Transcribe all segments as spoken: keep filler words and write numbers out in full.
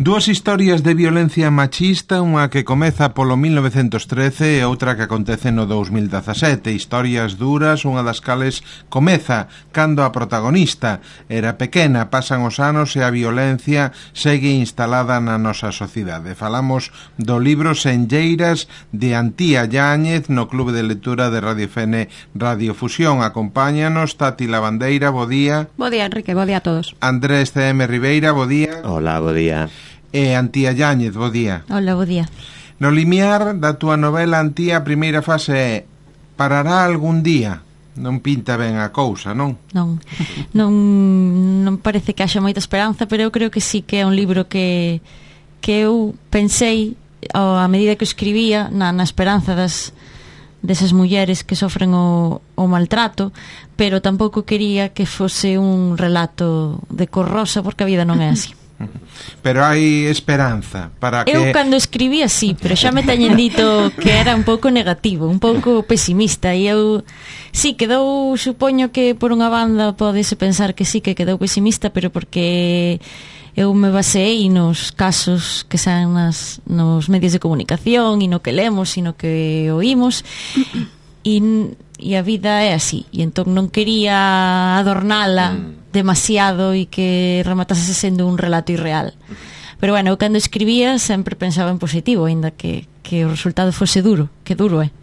Dúas historias de violencia machista, unha que comeza polo mil novecentos trece e outra que acontece no dous mil dezasete. Historias duras, unha das cales comeza cando a protagonista era pequena. Pasan os anos e a violencia segue instalada na nosa sociedade. Falamos do libro Senlleiras de Antía Yáñez no Clube de Lectura de Radio F N Radio Fusión. Acompáñanos Tati Lavandeira, bo día. Bo día, Enrique, bo día a todos. Andrés C M Ribeira, bo día. Hola, bo día. E Antía Yáñez, bo día. Hola, bo día. No limiar da túa novela, Antía, a primeira fase é parará algún día. Non pinta ben a cousa, non? Non, non, non parece que haxa moita esperanza, pero eu creo que sí que é un libro que, que eu pensei a medida que o escribía na, na esperanza das desas mulleres que sofren o, o maltrato, pero tampouco quería que fose un relato de cor rosa, porque a vida non é así. Pero hai esperanza para que... Eu cando escribía sí, pero xa me teñen dito que era un pouco negativo, un pouco pesimista, e eu sí, quedou, supoño que por unha banda podese pensar que sí, que quedou pesimista, pero porque eu me baseei nos casos que saen nas, nos medios de comunicación e no que lemos e no que oímos, e, e a vida é así, e entón non quería adornala mm. demasiado e que rematase sendo un relato irreal. Pero bueno, eu cando escribía sempre pensaba en positivo, aínda que, que o resultado fose duro, que duro é.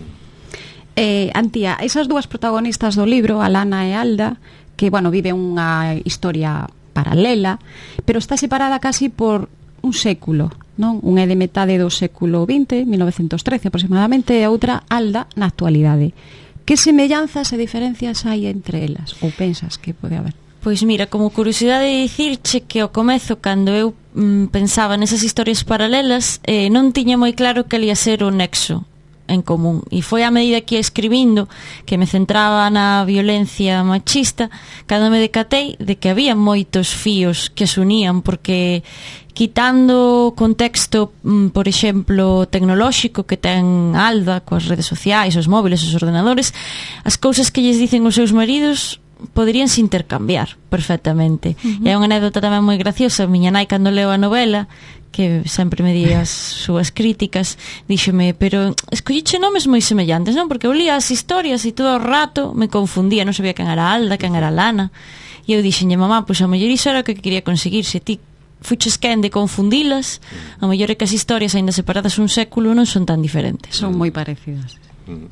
Eh, Antía, esas dúas protagonistas do libro, Alana e Alda, que, bueno, vive unha historia paralela, pero está separada casi por un século, non? Unha é de metade do século vinte, mil novecentos trece aproximadamente, e a outra, Alda, na actualidade. Que semellanzas e diferencias hai entre elas? Ou pensas que pode haber? Pois mira, como curiosidade de dicirche que ao comezo, cando eu mm, pensaba nesas historias paralelas, eh, non tiña moi claro que ia ser o nexo en común, e foi a medida que ia escribindo que me centraba na violencia machista cando me decatei de que había moitos fíos que as unían, porque quitando o contexto, por exemplo, tecnolóxico que ten Alda coas redes sociais, os móviles, os ordenadores, as cousas que lles dicen os seus maridos poderíanse intercambiar perfectamente. Uh-huh. E é unha anécdota tamén moi graciosa. Miña nai, cando leo a novela, que sempre me di as súas críticas, díxeme, pero escolliche nomes moi semellantes, non? Porque eu lía as historias e todo o rato me confundía, non sabía quen era Alda, quen era Lana, e eu dixenlle, mamá, pois a mellor iso era o que quería conseguir, se ti fuches quen de confundilas, a mellor é que as historias, aínda separadas un século, non son tan diferentes. Son moi parecidas.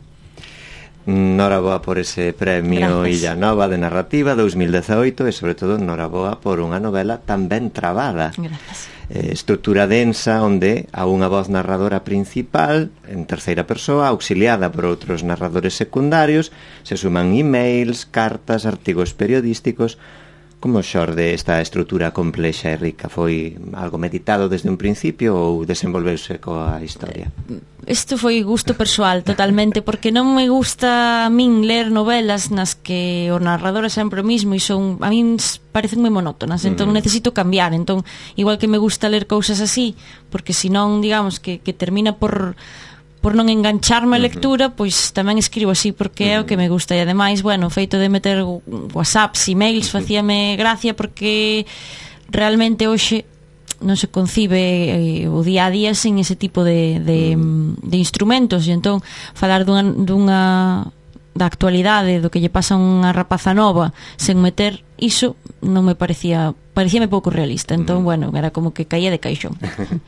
Noraboa por ese premio Gracias. Illa Nova de Narrativa dous mil dezaoito, e sobre todo noraboa por unha novela tan ben trabada. Gracias. Eh, estrutura densa onde a unha voz narradora principal en terceira persoa, auxiliada por outros narradores secundarios, se suman emails, cartas, artigos periodísticos. Como xorde esta estrutura complexa e rica? Foi algo meditado desde un principio ou desenvolveuse coa historia? Isto foi gusto persoal totalmente, porque non me gusta a min ler novelas nas que o narrador é sempre o mismo e son, a min parecen moi monótonas, entón mm. necesito cambiar. Entón, igual que me gusta ler cousas así, porque senón, digamos, que, que termina por por non engancharme a lectura, pois tamén escribo así porque é o que me gusta. E ademais, bueno, o feito de meter whatsapps, emails, facíame gracia, porque realmente hoxe non se concibe eh, o día a día sen ese tipo de, de, de instrumentos, e entón falar dunha, dunha da actualidade, do que lle pasa a unha rapaza nova sen meter iso, non me parecía, parecíame pouco realista. Entón, bueno, era como que caía de caixón.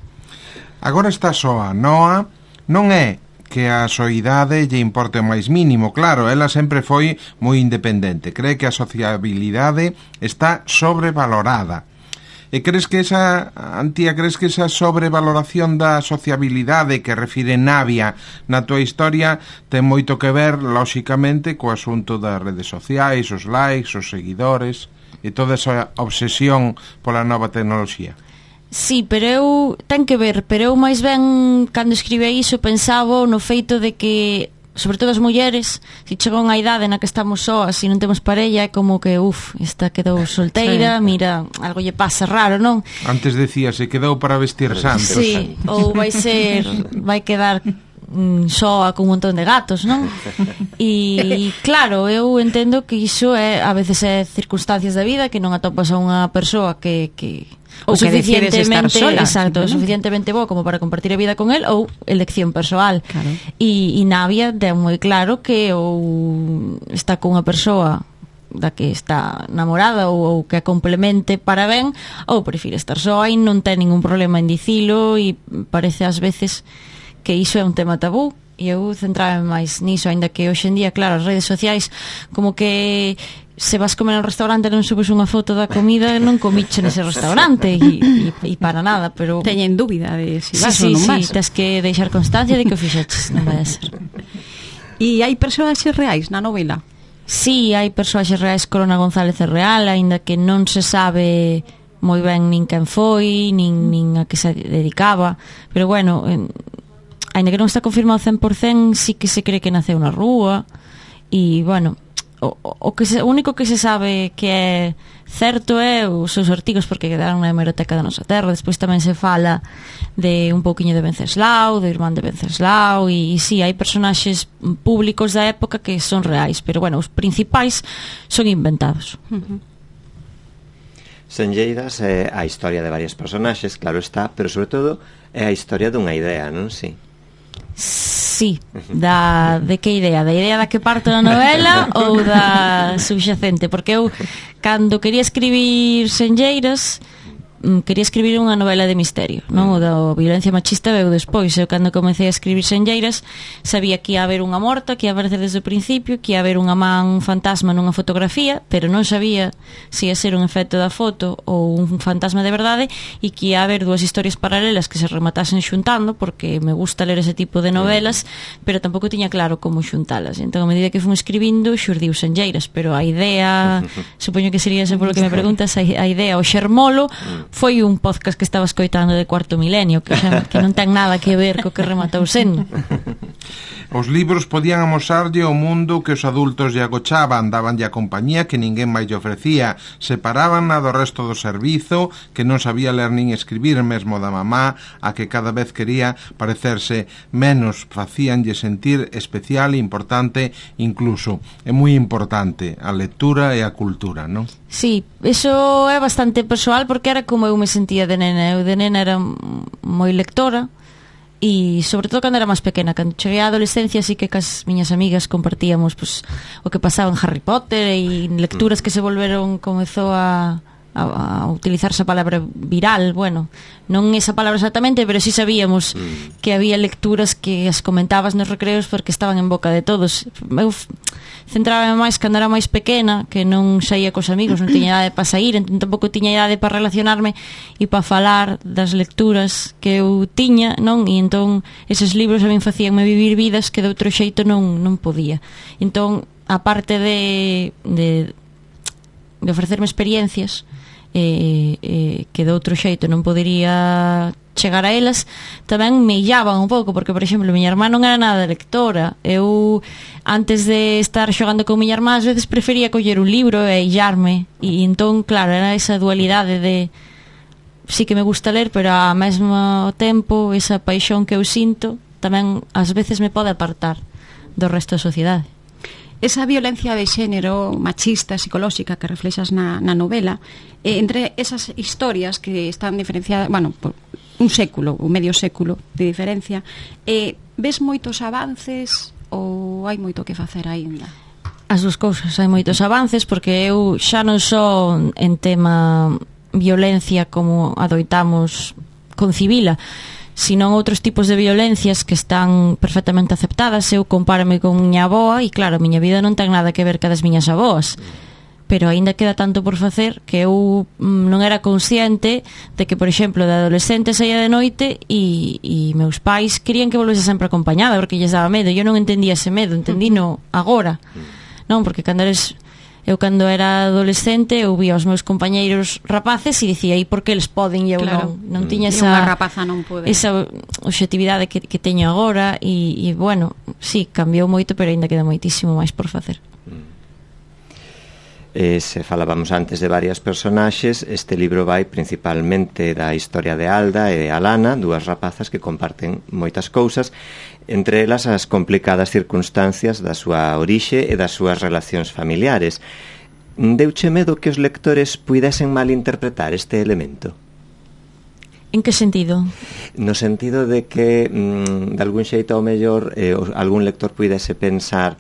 Agora está soa. Noa non é que a soidade lle importe o máis mínimo, claro, ela sempre foi moi independente, cree que a sociabilidade está sobrevalorada. E crees que esa, Antía, crees que esa sobrevaloración da sociabilidade que refire Navia na tua historia ten moito que ver, lóxicamente, co asunto das redes sociais, os likes, os seguidores e toda esa obsesión pola nova tecnoloxía? Sí, pero eu ten que ver, pero eu máis ben cando escribe iso pensaba no feito de que, sobre todo as mulleres, se chega unha idade na que estamos soas e non temos parella, é como que, uf, esta quedou solteira, sí. Mira, algo lle pasa raro, non? Antes decía, se quedou para vestir santos. Sí, ou vai ser, vai quedar mm, soa con un montón de gatos, non? E claro, eu entendo que iso é, a veces é circunstancias da vida, que non atopas a unha persoa que, que o que decides estar sola. Exacto, o suficientemente bo como para compartir a vida con el, ou elección persoal. Claro. E, e Navia ten moi claro que ou está cunha persoa da que está namorada ou, ou que a complemente para ben, ou prefire estar soa e non ten ningún problema en dicilo, e parece ás veces que iso é un tema tabú, e eu centrame máis niso, aínda que hoxe en día, claro, as redes sociais como que se vas comer ao restaurante non subes unha foto da comida, non comiche nese restaurante, e, e, e para nada, pero teñen dúbida de se si vas sí, ou non sí, vas. Sí, tens que deixar constancia de que o fixeches, non vai a ser. E hai persoaxes reais na novela? Sí, hai persoaxes reais. Corona González é real, aínda que non se sabe moi ben nin quen foi, nin, nin a que se dedicaba, pero bueno, aínda que non está confirmado cen por cento, sí que se cree que naceu na rúa, e bueno, o, o, que se, o único que se sabe que é certo é os seus artigos, porque quedaron na hemeroteca da nosa terra. Despois tamén se fala de un pouquiño de Venceslao, do irmán de Venceslao, e, e sí, hai personaxes públicos da época que son reais, pero bueno, os principais son inventados. Uh-huh. Senlleiras é a historia de varios personaxes, claro está, pero sobre todo é a historia dunha idea, non? Si. Sí, da, de que idea? Da idea da que parte da novela ou da subxacente? Porque eu, cando quería escribir Senlleiras, quería escribir unha novela de misterio, non? O da violencia machista veu despois. Eu, cando comecei a escribir Senlleiras, sabía que ia haber unha morta, que ia aparecer desde o principio, que ia haber unha man fantasma nunha fotografía, pero non sabía se ia ser un efecto da foto ou un fantasma de verdade, e que ia haber dúas historias paralelas que se rematasen xuntando, porque me gusta ler ese tipo de novelas, pero tampouco tiña claro como xuntalas. Entón, a medida que fun escribindo, xurdiu Senlleiras, pero a idea, supoño que sería ese polo que me preguntas, a idea, o xermolo, foi un podcast que estaba escoitando de Cuarto Milenio, que, xa, que non ten nada que ver co que rematou sendo. Os libros podían amosarlle o mundo que os adultos lle agochaban, dabanlle a compañía que ninguén máis lle ofrecía, separaban do resto do servizo, que non sabía ler nin escribir, mesmo da mamá, a que cada vez quería parecerse menos, facíanlle sentir especial e importante, incluso. É moi importante a lectura e a cultura, non? Sí, eso é bastante persoal, porque era como eu me sentía de nena. Eu de nena era moi lectora, e sobre todo cando era máis pequena. Cando cheguei á adolescencia, sí que cas miñas amigas compartíamos pues, o que pasaba en Harry Potter, e lecturas que se volveron, comezou a, a, a utilizarse a palabra viral. Bueno, non esa palabra exactamente, pero sí sabíamos que había lecturas que as comentabas nos recreos porque estaban en boca de todos. Eu centraba máis cando era máis pequena, que non saía cos amigos, non tiña idade para sair, entón tampouco tiña idade para relacionarme e para falar das lecturas que eu tiña, non? E entón eses libros a min facíanme vivir vidas que de outro xeito non, non podía. Entón, aparte de, de, de ofrecerme experiencias eh, eh, que de outro xeito non podería chegar a elas, tamén me illaban un pouco, porque, por exemplo, miña irmá non era nada lectora. Eu, antes de estar xogando con miña irmá, ás veces prefería coller un libro e illarme, e entón, claro, era esa dualidade de sí que me gusta ler, pero ao mesmo tempo esa paixón que eu sinto tamén ás veces me pode apartar do resto da sociedade. Esa violencia de xénero machista, psicolóxica que reflexas na, na novela, eh, entre esas historias que están diferenciadas, bueno, por un século, un medio século de diferencia, eh, ves moitos avances ou hai moito que facer aínda? As dúas cousas, hai moitos avances, porque eu xa non só en tema violencia como adoitamos concibila, sino outros tipos de violencias que están perfectamente aceptadas. Eu compárame con miña avoa e claro, a miña vida non ten nada que ver ca das miñas avoas, pero aínda queda tanto por facer que eu non era consciente de que, por exemplo, de adolescente saía de noite e, e meus pais querían que volvese sempre acompañada porque lles daba medo. Eu non entendía ese medo, entendino agora, non? Porque cando eres... Eu cando era adolescente eu vía os meus compañeiros rapaces e dicía, e por que eles poden e eu claro. non? Non tiña esa, unha rapaza non pode. Esa obxectividade que, que teño agora e, e bueno, sí, cambiou moito, pero ainda queda moitísimo máis por facer. Eh, se falábamos antes de varias personaxes, este libro vai principalmente da historia de Alda e de Alana, dúas rapazas que comparten moitas cousas, entre elas as complicadas circunstancias da súa orixe e das súas relacións familiares. Deuche medo que os lectores puidesen malinterpretar este elemento? En que sentido? No sentido de que mm, de algún xeito ao mellor eh, algún lector puidese pensar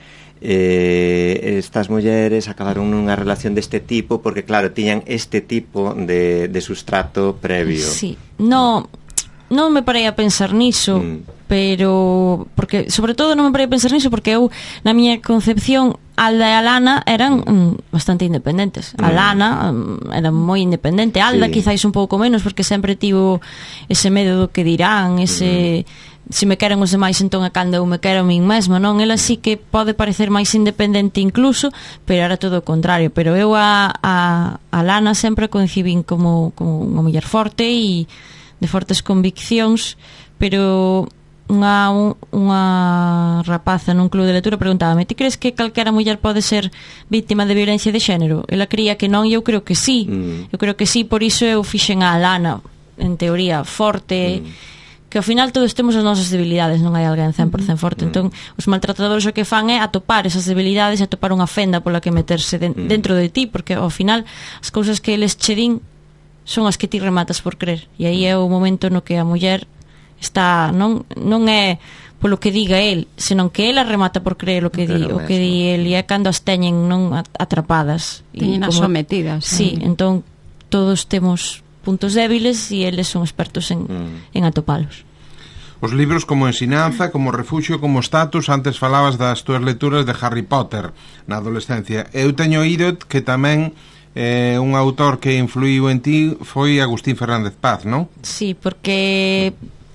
eh, estas mulleres acabaron nunha relación deste tipo porque claro, tiñan este tipo de, de sustrato previo. Sí, no, non me parei a pensar niso, mm. pero porque sobre todo non me parei a pensar niso porque eu na miña concepción Alda e Alana eran mm, bastante independentes. Mm. Alana mm, era moi independente, Alda sí. Quizáis un pouco menos porque sempre tivo ese medo do que dirán, ese mm. se me queren os demais entón é cando eu me quero a min mesma, non? Ela sí que pode parecer máis independente incluso, pero era todo o contrario. Pero eu a, a, a Alana sempre concibín como, como unha muller forte e de fortes conviccións, pero unha, unha rapaza nun club de lectura preguntábame: ti crees que calquera muller pode ser víctima de violencia de xénero? Ela creía que non e eu creo que sí. Mm. Eu creo que sí, por iso eu fixen a Alana, en teoría, forte, mm. que ao final todos temos as nosas debilidades, non hai alguén cen por cen forte. Mm. Entón, os maltratadores o que fan é atopar esas debilidades e atopar unha fenda pola que meterse de, mm. dentro de ti, porque ao final as cousas que eles che din son as que ti rematas por crer. E aí é o momento no que a muller está, non non é polo que diga el, senón que ela remata por creer o que di, o que di el, e é cando as teñen non atrapadas, teñen as sometidas. Sí, entón todos temos puntos débiles e eles son expertos en, mm. en atopalos. Os libros como ensinanza, como refugio, como status. Antes falabas das túas lecturas de Harry Potter na adolescencia. Eu teño oído que tamén eh, un autor que influiu en ti foi Agustín Fernández Paz, non? Sí, porque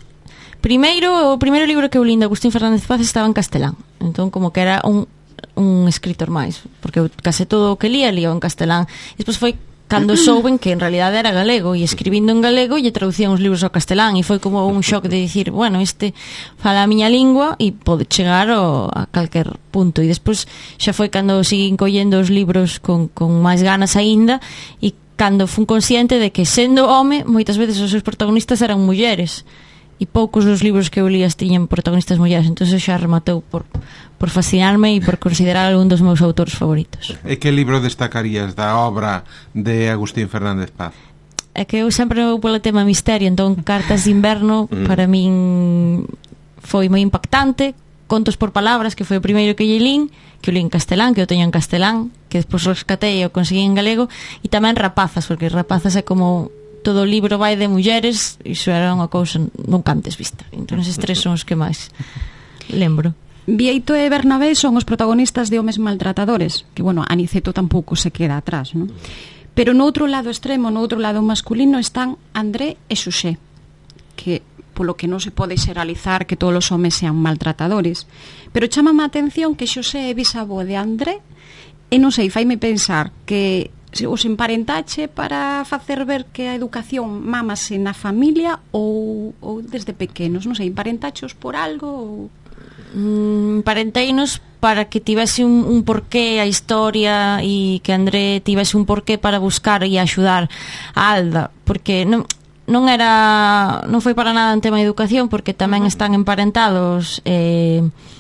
primeiro, o primeiro libro que eu lin de Agustín Fernández Paz estaba en castelán, entón como que era un, un escritor máis, porque eu case todo o que lía lía en castelán, e despois foi cando souben que en realidade era galego e escribindo en galego lle traducían os libros ao castelán e foi como un shock de dicir, bueno, este fala a miña lingua e pode chegar ao, a calquer punto. E despois xa foi cando seguín collendo os libros con, con máis ganas aínda e cando fun consciente de que sendo home moitas veces os seus protagonistas eran mulleres e poucos dos libros que eu lías tiñan protagonistas mulleres, entón xa rematou por, por fascinarme e por considerar algún dos meus autores favoritos. E que libro destacarías da obra de Agustín Fernández Paz? É que eu sempre vou polo tema misterio, entón Cartas de Inverno mm. para min foi moi impactante. Contos por palabras, que foi o primeiro que lle lin, que o lin en castelán, que eu teño en castelán, que despois rescatei e o conseguí en galego, e tamén Rapazas, porque Rapazas é como todo o libro vai de mulleres, iso era unha cousa nunca antes vista. Entón eses tres son os que máis lembro. Bieito e Bernabé son os protagonistas de Homes Maltratadores, que, bueno, Aniceto tampouco se queda atrás, non? Pero no outro lado extremo, no outro lado masculino, están André e Xosé, que polo que non se pode xeralizar que todos os homes sean maltratadores, pero chámame a atención que Xosé é bisavó de André, e non sei, faime pensar que os emparentache para facer ver que a educación mámase na familia ou, ou desde pequenos, non sei, emparentachos por algo ou... Mm, parenteinos para que tivese un, un porqué a historia e que André tivese un porqué para buscar e axudar a Alda, porque non, non era non foi para nada en tema de educación, porque tamén uh-huh. están emparentados eh,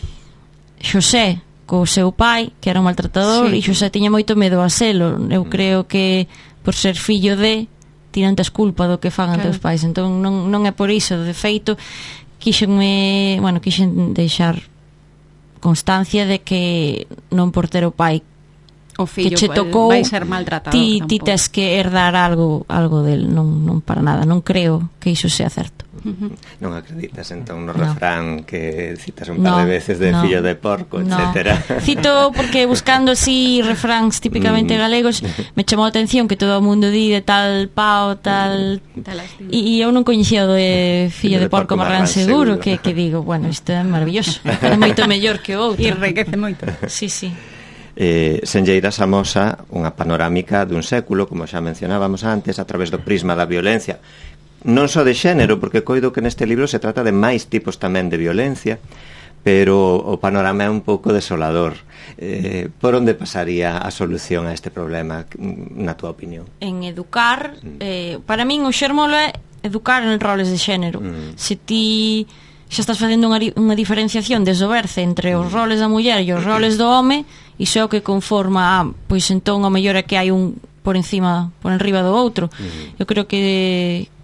Xosé co seu pai, que era un maltratador, sí. E Xosé tiña moito medo a selo. Eu creo que por ser fillo de tiran as culpa do que fan claro. Ante os pais, entón non, non é por iso. De feito, quixenme, bueno, quixen deixar constancia de que non por ter o pai o fillo que che tocou vai ser maltratado, ti, ti tes que herdar algo algo del, non, non para nada, non creo que iso sea certo. Uh-huh. Non acreditas entón no refrán no. que citas un par no, de veces de no, fillo de porco, no. etcétera. Cito porque buscando así refráns típicamente mm. galegos me chamou a atención que todo o mundo di de tal pao, tal e, e eu non coñecía o de fillo, fillo de, de porco, porco marrán seguro, seguro. Que, que digo, bueno, isto é maravilloso, é moito mellor que o outro e enriquece moito. Sí, sí. Eh, Senlleiras amosa unha panorámica dun século, como xa mencionábamos antes, a través do prisma da violencia, non só de xénero, porque coido que neste libro se trata de máis tipos tamén de violencia, pero o panorama é un pouco desolador. Eh, por onde pasaría a solución a este problema, na túa opinión? En educar, eh, para min o xermolo é educar en roles de xénero. Mm. Se ti xa estás facendo unha, unha diferenciación desde o berce entre os roles da muller e os roles do home, iso é o que conforma, ah, pois entón o mellor é que hai un por encima, por enriba do outro. Uh-huh. Eu creo que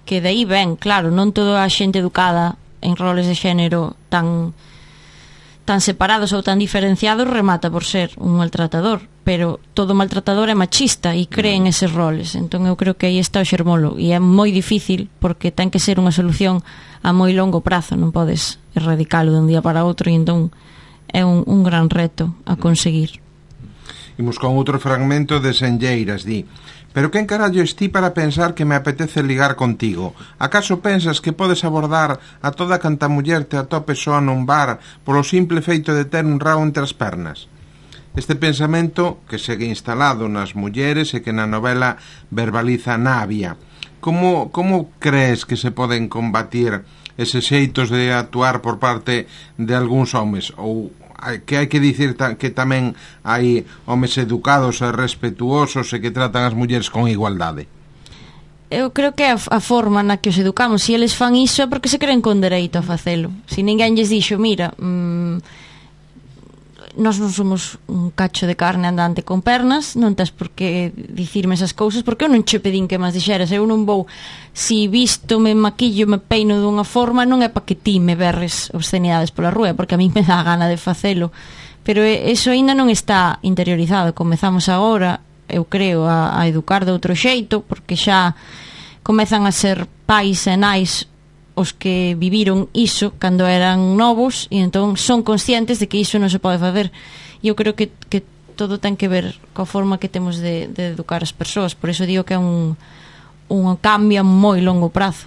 que de aí ven, claro, non toda a xente educada en roles de xénero tan tan separados ou tan diferenciados remata por ser un maltratador, pero todo maltratador é machista e cree en eses roles. Entón eu creo que aí está o xermolo, e é moi difícil porque ten que ser unha solución a moi longo prazo, non podes erradicalo de un día para outro, e entón é un, un gran reto a conseguir. Imos con outro fragmento de Senlleiras, di: pero quen carallo esti para pensar que me apetece ligar contigo? Acaso pensas que podes abordar a toda canta muller te atope só nun bar polo simple feito de ter un rabo entre as pernas? Este pensamento que segue instalado nas mulleres e que na novela verbaliza Navia. Como, como crees que se poden combatir eses xeitos de actuar por parte de algúns homes? Ou que hai que dicir que tamén hai homes educados e respetuosos e que tratan as mulleres con igualdade? Eu creo que é a forma na que os educamos. Se eles fan iso é porque se creen con dereito a facelo. Se ninguén lles dixo, mira, mmm, nós non somos un cacho de carne andante con pernas, non tes por que dicirme esas cousas, porque eu non che pedín que mas dixeras. Eu non vou, si visto, me maquillo, me peino dunha forma, non é para que ti me berres obscenidades pola rúa, porque a mí me dá gana de facelo. Pero eso aínda non está interiorizado. Comezamos agora, eu creo, a, a educar de outro xeito, porque xa comezan a ser pais e nais os que viviron iso cando eran novos, e entón son conscientes de que iso non se pode facer. E eu creo que, que todo ten que ver coa forma que temos de, de educar as persoas. Por iso digo que é un, un cambio a moi longo prazo.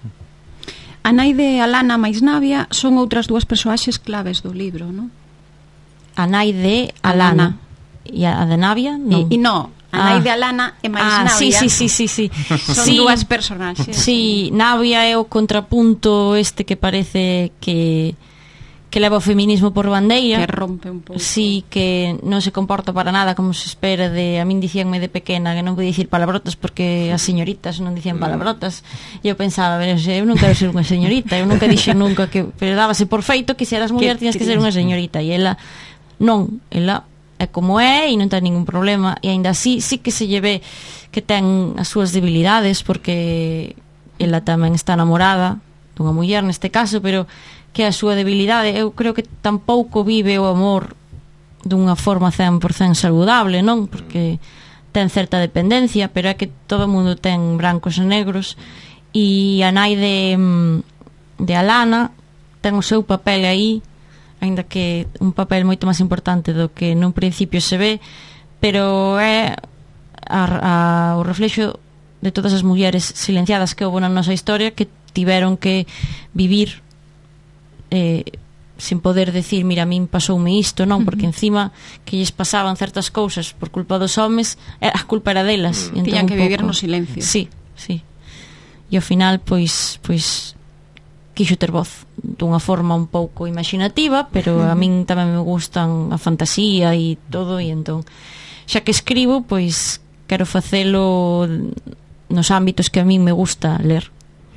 A nai de Alana máis Navia son outras dúas persoaxes claves do libro, non? A nai de Alana, Alana. E a de Navia non. E, e non, a nai ah. de Alana e máis ah, Navia. Sí, sí, sí, sí, sí. Son sí, dúas personaxes. Sí, Navia é o contrapunto este que parece que que leva o feminismo por bandeira, que rompe un pouco. Sí, que non se comporta para nada como se espera de... A min dicíanme de pequena que non podía dicir palabrotas porque as señoritas non dicían palabrotas, e eu pensaba, a ver, eu non quero ser unha señorita, eu nunca dixen nunca que... Pero dábase por feito que se eras muller tiñas que ser unha señorita, e ela non, ela é como é e non ten ningún problema, e aínda así sí que se lle ve que ten as súas debilidades, porque ela tamén está namorada dunha muller neste caso, pero que a súa debilidade, eu creo que tampouco vive o amor dunha forma cen por cento saludable, non? Porque ten certa dependencia, pero é que todo o mundo ten brancos e negros, e a nai de, de Alana ten o seu papel aí, aínda que un papel moito máis importante do que nun principio se ve, pero é a, a, o reflexo de todas as mulleres silenciadas que houve na nosa historia, que tiveron que vivir eh, sin poder decir, mira, a min pasoume isto, non, porque encima que lles pasaban certas cousas por culpa dos homes, a culpa era delas. Mm. Tiñan que vivir no silencio. Sí, sí. E ao final, pois, pois quixo ter voz dunha forma un pouco imaginativa, pero a min tamén me gustan a fantasía e todo, e entón xa que escribo, pois quero facelo nos ámbitos que a min me gusta ler.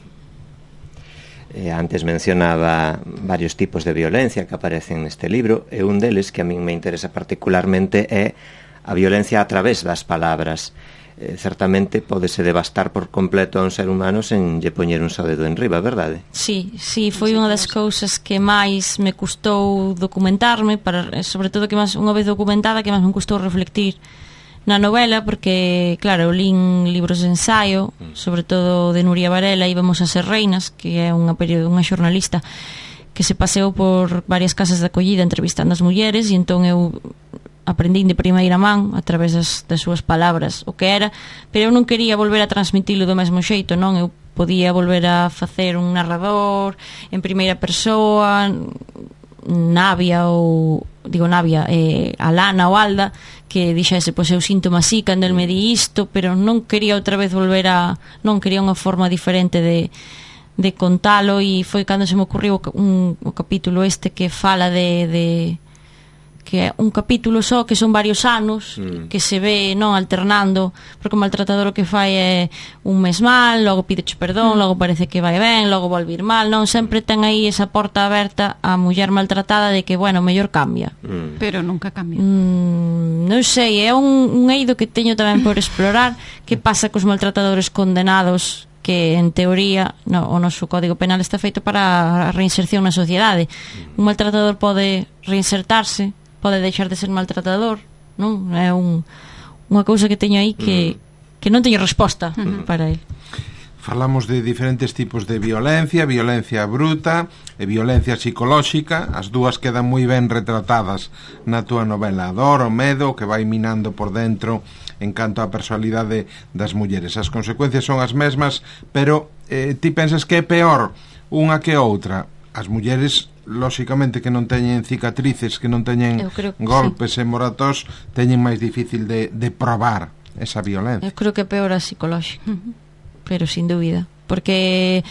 Eh, antes mencionaba varios tipos de violencia que aparecen neste libro, e un deles que a min me interesa particularmente é a violencia a través das palabras. Eh, certamente pódese devastar por completo a un ser humano sen lle poñer un só dedo en riba, verdade? Sí, sí, foi unha das cousas que máis me custou documentarme, para, sobre todo que máis, unha vez documentada, que máis me custou reflectir na novela, porque, claro, eu lín libros de ensaio, sobre todo de Nuria Varela, Íbamos a ser reinas, que é unha, period- unha xornalista que se paseou por varias casas de acollida entrevistando as mulleres, e entón eu aprendín de primeira man a través das, das súas palabras o que era, pero eu non quería volver a transmitilo do mesmo xeito, non? Eu podía volver a facer un narrador en primeira persoa, Navia ou digo Navia, eh, Alana ou Alda, que dixese, pois eu sinto así cando el me di isto, pero non quería outra vez volver a, non quería unha forma diferente de, de contalo, e foi cando se me ocurriu un, un capítulo este que fala de, de que é un capítulo só, que son varios anos, mm. que se ve non alternando, porque o maltratador o que fai é un mes mal, logo pídeche perdón, mm. logo parece que vai ben, logo volve ir mal, non sempre ten aí esa porta aberta a muller maltratada de que, bueno, mellor cambia. Mm. Pero nunca cambia. Mm, non sei, é un, un eido que teño tamén por explorar, que pasa cos maltratadores condenados, que en teoría no, o noso Código Penal está feito para a reinserción na sociedade. Un maltratador pode reinsertarse, pode deixar de ser maltratador, non? É un, unha cousa que teño aí que, que non teño resposta uh-huh. para el. Falamos de diferentes tipos de violencia, violencia bruta e violencia psicolóxica. As dúas quedan moi ben retratadas na túa novela. A dor, o medo, que vai minando por dentro en canto á personalidade das mulleres. As consecuencias son as mesmas, pero eh, ti pensas que é peor unha que outra? As mulleres, lóxicamente, que non teñen cicatrices, que non teñen golpes sí. e moratós, teñen máis difícil de, de probar esa violencia. Eu creo que é peor a psicolóxica. Pero sin dúbida, porque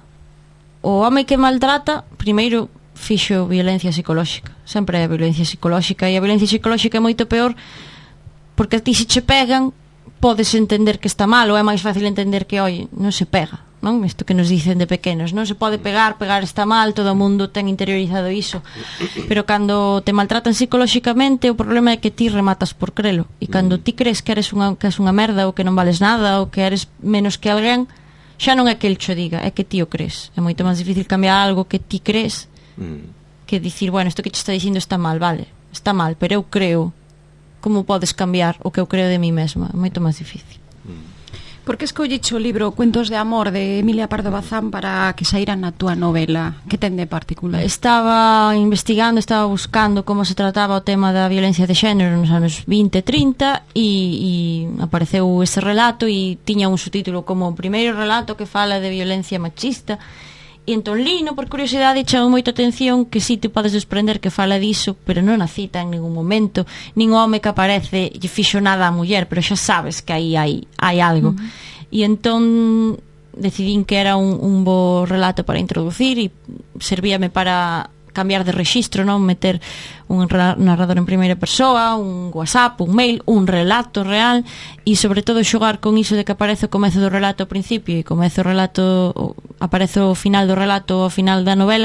o home que maltrata primeiro fixo violencia psicolóxica, sempre é violencia psicolóxica, e a violencia psicolóxica é moito peor porque a ti se che pegan podes entender que está mal, ou é máis fácil entender que, oi, non se pega, non? Isto que nos dicen de pequenos, non se pode pegar, pegar está mal, todo o mundo ten interiorizado iso, pero cando te maltratan psicolóxicamente o problema é que ti rematas por crelo, e cando ti crees que eres unha, que és unha merda, ou que non vales nada, ou que eres menos que alguén, xa non é que el cho diga, é que ti o crees. É moito máis difícil cambiar algo que ti crees que dicir, bueno, isto que te está dicindo está mal, vale, está mal, pero eu creo. Como podes cambiar o que eu creo de mí mesma? É moito máis difícil. Por que escolliche o libro Cuentos de amor de Emilia Pardo Bazán para que saíra na túa novela? Que ten de particular? Estaba investigando, estaba buscando como se trataba o tema da violencia de xénero nos anos vinte, trinta e, e apareceu ese relato e tiña un subtítulo como o primeiro relato que fala de violencia machista. E entón lino, por curiosidade, chamou moita atención que si te podes desprender que fala diso, pero non a cita en ningún momento, nin o home que aparece lle fixo nada á muller, pero xa sabes que aí hai, hai algo. Uh-huh. E entón decidín que era un, un bo relato para introducir e servíame para cambiar de rexistro, non meter un narrador en primeira persoa, un WhatsApp, un mail, un relato real e sobre todo xogar con iso de que aparece o comezo do relato ao principio e comezo o relato aparece o final do relato ao final da novela.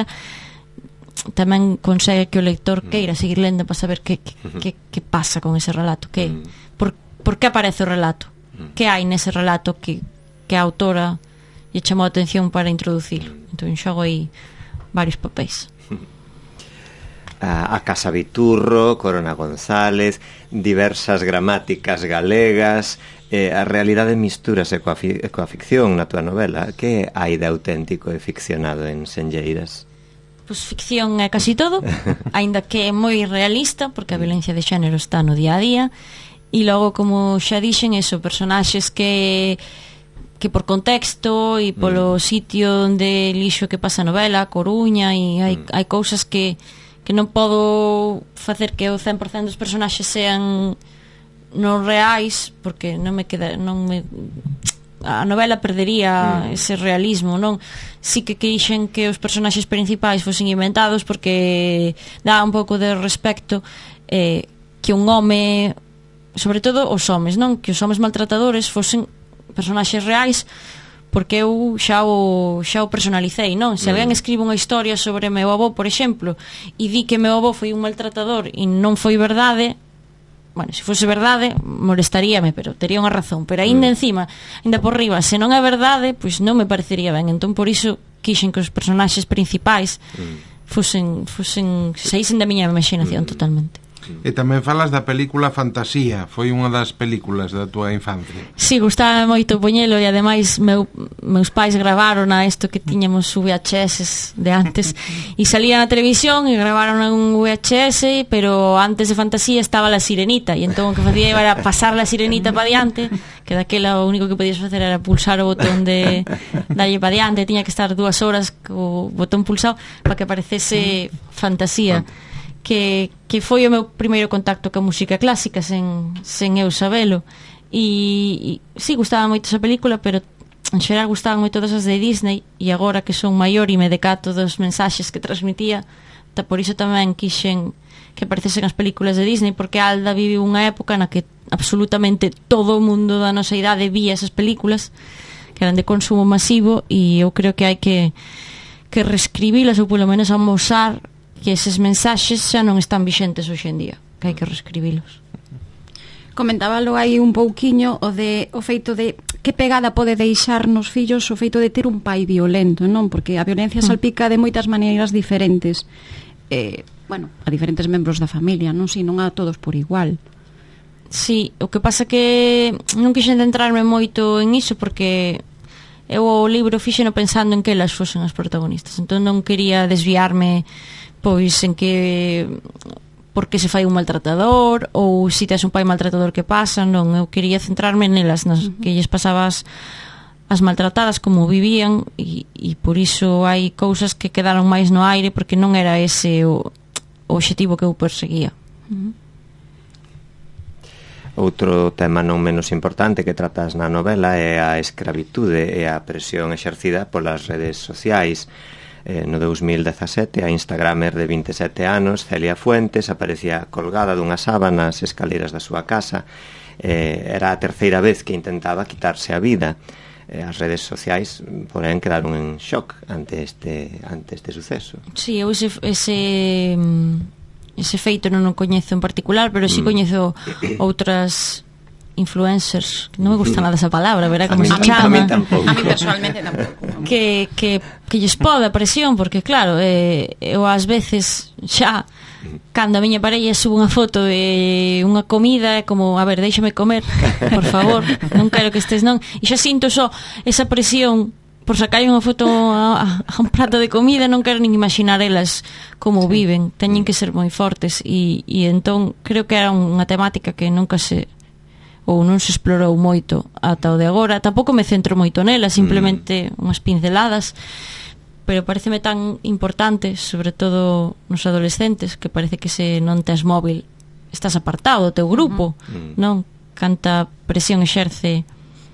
Tamén consegue que o lector queira seguir lendo para saber que, que, que, que pasa con ese relato, que, por, por que aparece o relato, que hai nese relato que, que a autora lle chamou a atención para introducir. Entón xogo aí varios papéis. A Casa Viturro, Corona González, diversas gramáticas galegas, eh, a realidade mistúrase coa, fi, coa ficción na túa novela. Que hai de auténtico e ficcionado en Senlleiras? Pois ficción é casi todo, aínda que é moi realista, porque a violencia de xénero está no día a día, e logo, como xa dixen, eso, personaxes que que por contexto e polo mm. sitio onde lixo que pasa a novela, Coruña, e hai, mm. hai cousas que que non podo facer que o cen por cento dos personaxes sean non reais, porque non me queda, non me a novela perdería mm. ese realismo, non? Si que quixen que os personaxes principais fosen inventados porque dá un pouco de respecto eh, que un home, sobre todo os homes, non? Que os homes maltratadores fosen personaxes reais, porque eu xa o, xa o personalicei, non? Se alguén escribe unha historia sobre meu avó, por exemplo, e di que meu avó foi un maltratador e non foi verdade, bueno, se fose verdade molestaríame, pero tería unha razón, pero aínda encima, aínda por riba, se non é verdade, pois non me parecería ben. Entón por iso quixen que os personaxes principais fosen, fosen saísen da miña imaginación totalmente. E tamén falas da película Fantasía, foi unha das películas da túa infancia. Si, sí, gustaba moito poñelo e ademais meu, meus pais gravaron a isto que tiñamos V H S de antes e salía na televisión e gravaron un V H S, pero antes de Fantasía estaba La Sirenita e entón o que facía era pasar La Sirenita para diante, que daquela o único que podías facer era pulsar o botón de dalle para diante, tiña que estar dúas horas co botón pulsado para que aparecese Fantasía. Que, que foi o meu primeiro contacto ca música clásica sen, sen eu sabelo e, e sí, gustaba moito esa película, pero en xeral gustaban moito todas as de Disney e agora que son maior e me decato dos mensaxes que transmitía, ta por iso tamén quixen que aparecesen as películas de Disney, porque Alda vive unha época na que absolutamente todo o mundo da nosa idade vía esas películas que eran de consumo masivo e eu creo que hai que, que reescribilas ou polo menos amosar que eses mensaxes xa non están vixentes hoxe en día, que hai que reescribilos. Comentábalo aí un pouquiño o de o feito de que pegada pode deixar nos fillos o feito de ter un pai violento, non? Porque a violencia salpica de moitas maneiras diferentes. Eh, bueno, a diferentes membros da familia, non? Si, non a todos por igual. Sí, o que pasa que non quixen centrarme moito en iso porque eu o libro fixeno pensando en que elas fosen as protagonistas, entón non quería desviarme pois en que porque se fai un maltratador ou se tes un pai maltratador que pasa, non, eu quería centrarme nelas, nas uh-huh. que lles pasabas as maltratadas como vivían e, e por iso hai cousas que quedaron máis no aire porque non era ese o, o obxectivo que eu perseguía. Uh-huh. Outro tema non menos importante que tratas na novela é a escravitude e a presión exercida polas redes sociais. Eh, no dous mil dezasete, a instagramer de vinte e sete anos, Celia Fuentes, aparecía colgada dunha sábana nas escaleras da súa casa. Eh, era a terceira vez que intentaba quitarse a vida. Eh, as redes sociais, porén, quedaron en shock ante este, ante este suceso. Sí, eu ese, ese, ese feito non o coñezo en particular, pero sí coñezo outras influencers, non me gusta nada esa palabra, verá como a se mí, chama. A mí tampouco. A mí personalmente tampouco. Que, que, que lles pode a presión, porque claro, eh, eu ás veces xa cando a miña parella sube unha foto de unha comida é como, a ver, déixame comer, por favor, non quero que estés non, e xa sinto só esa presión por sacar unha foto a, a un prato de comida, non quero nin imaginar elas como sí. viven, teñen que ser moi fortes e, e entón creo que era unha temática que nunca se ou non se explorou moito ata o de agora. Tampouco me centro moito nela, simplemente mm. unhas pinceladas, pero pareceme tan importante, sobre todo nos adolescentes, que parece que se non tes móvil estás apartado do teu grupo, mm. non? Canta presión exerce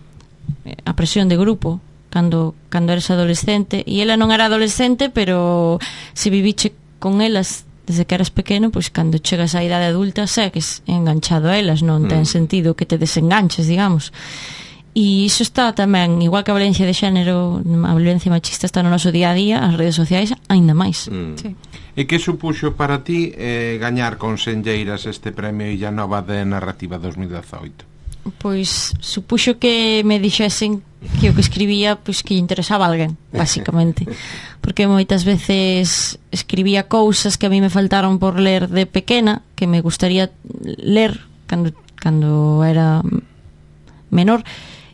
a presión de grupo cando, cando eres adolescente, e ela non era adolescente, pero se viviche con elas desde que eras pequeno, pois cando chegas á idade adulta segues enganchado a elas, non ten sentido que te desenganches, digamos. E iso está tamén, igual que a violencia de xénero, a violencia machista está no noso día a día, as redes sociais aínda máis. Mm. Sí. E que supuxo para ti eh, gañar con Senlleiras este premio Illa Nova de Narrativa dos mil dezaoito? Pois supuxo que me dixesen que o que escribía pois que lle interesaba a alguén, basicamente, porque moitas veces escribía cousas que a mí me faltaron por ler de pequena, que me gustaría ler cando, cando era menor,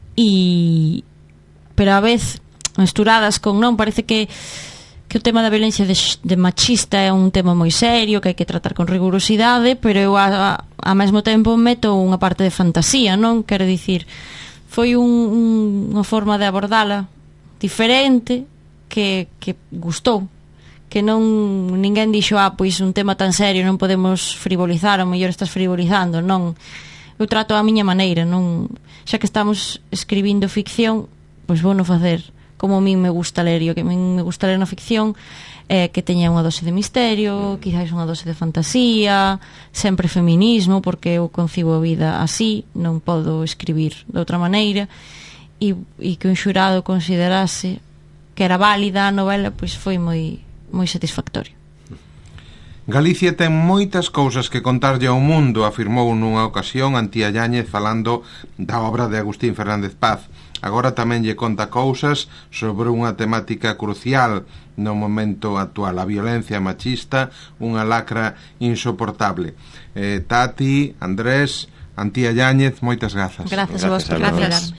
e pero a vez mesturadas con non, parece que que o tema da violencia de, de machista é un tema moi serio, que hai que tratar con rigurosidade, pero eu a, a, a mesmo tempo meto unha parte de fantasía, non? Quero dicir, foi un, un, unha forma de abordala diferente que, que gustou, que non ninguén dixo, ah, pois un tema tan serio non podemos frivolizar, ou mellor estás frivolizando, non. Eu trato a miña maneira, non, xa que estamos escribindo ficción, pois vou non facer como a min me gusta ler, e o que a min me gusta ler na ficción é que teña unha dose de misterio, quizás unha dose de fantasía, sempre feminismo, porque eu concibo a vida así, non podo escribir de outra maneira, e, e que un xurado considerase que era válida a novela, pois foi moi, moi satisfactorio. Galicia ten moitas cousas que contarlle ao mundo, afirmou nunha ocasión Antía Yáñez falando da obra de Agustín Fernández Paz. Agora tamén lle conta cousas sobre unha temática crucial no momento actual, a violencia machista, unha lacra insoportable. Eh, Tati, Andrés, Antía Yáñez, moitas grazas. Grazas a vos por